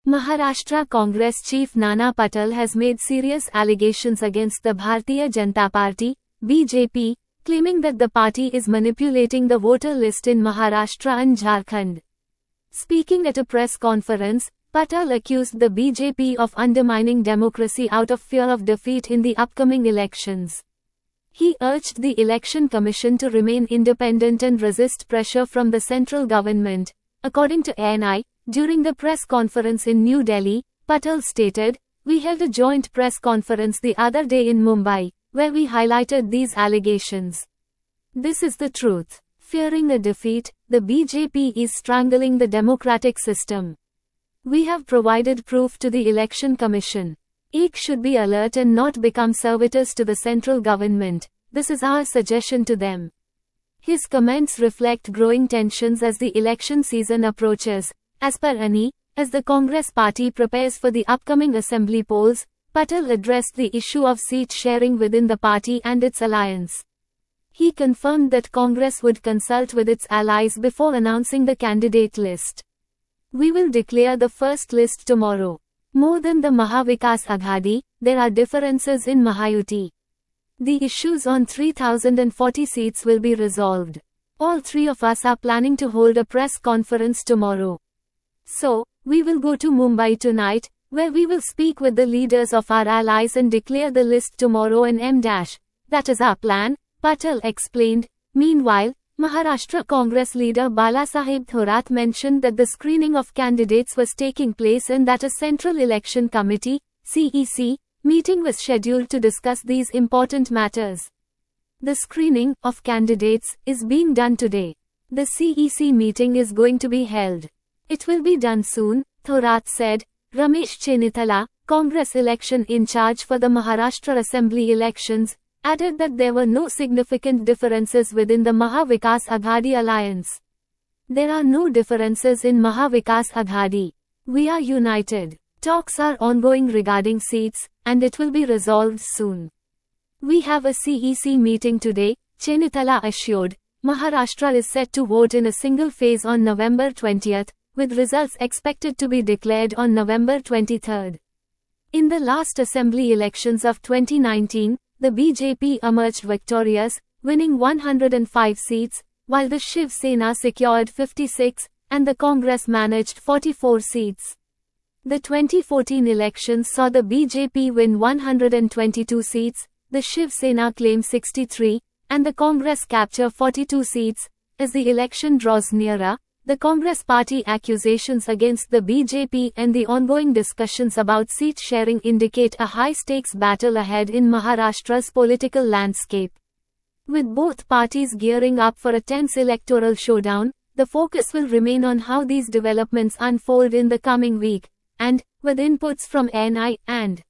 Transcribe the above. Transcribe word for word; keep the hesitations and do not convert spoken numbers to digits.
Maharashtra Congress chief Nana Patel has made serious allegations against the Bharatiya Janata Party, B J P, claiming that the party is manipulating the voter list in Maharashtra and Jharkhand. Speaking at a press conference, Patel accused the B J P of undermining democracy out of fear of defeat in the upcoming elections. He urged the Election Commission to remain independent and resist pressure from the central government. According to N I, during the press conference in New Delhi, Patel stated, "We held a joint press conference the other day in Mumbai, where we highlighted these allegations. This is the truth. Fearing a defeat, the B J P is strangling the democratic system. We have provided proof to the Election Commission. E C should be alert and not become servitors to the central government. This is our suggestion to them." His comments reflect growing tensions as the election season approaches. As per N I, as the Congress party prepares for the upcoming assembly polls, Patel addressed the issue of seat sharing within the party and its alliance. He confirmed that Congress would consult with its allies before announcing the candidate list. "We will declare the first list tomorrow. More than the Mahavikas Aghadi, there are differences in Mahayuti. The issues on three thousand forty seats will be resolved. All three of us are planning to hold a press conference tomorrow. So, we will go to Mumbai tonight, where we will speak with the leaders of our allies and declare the list tomorrow and M-. That is our plan," Patel explained. Meanwhile, Maharashtra Congress leader Balasaheb Thorat mentioned that the screening of candidates was taking place and that a Central Election Committee, C E C, meeting was scheduled to discuss these important matters. "The screening of candidates is being done today. The C E C meeting is going to be held. It will be done soon," Thorat said. Ramesh Chennithala, Congress election in charge for the Maharashtra Assembly elections, added that there were no significant differences within the Mahavikas Aghadi alliance. "There are no differences in Mahavikas Aghadi. We are united. Talks are ongoing regarding seats, and it will be resolved soon. We have a C E C meeting today," Chennithala assured. Maharashtra is set to vote in a single phase on November twentieth, with results expected to be declared on November twenty-third. In the last assembly elections of twenty nineteen, the B J P emerged victorious, winning one hundred five seats, while the Shiv Sena secured fifty-six, and the Congress managed forty-four seats. The twenty fourteen elections saw the B J P win one hundred twenty-two seats, the Shiv Sena claim sixty-three, and the Congress capture forty-two seats. As the election draws nearer, the Congress party accusations against the B J P and the ongoing discussions about seat sharing indicate a high-stakes battle ahead in Maharashtra's political landscape. With both parties gearing up for a tense electoral showdown, the focus will remain on how these developments unfold in the coming week, and, with inputs from N I and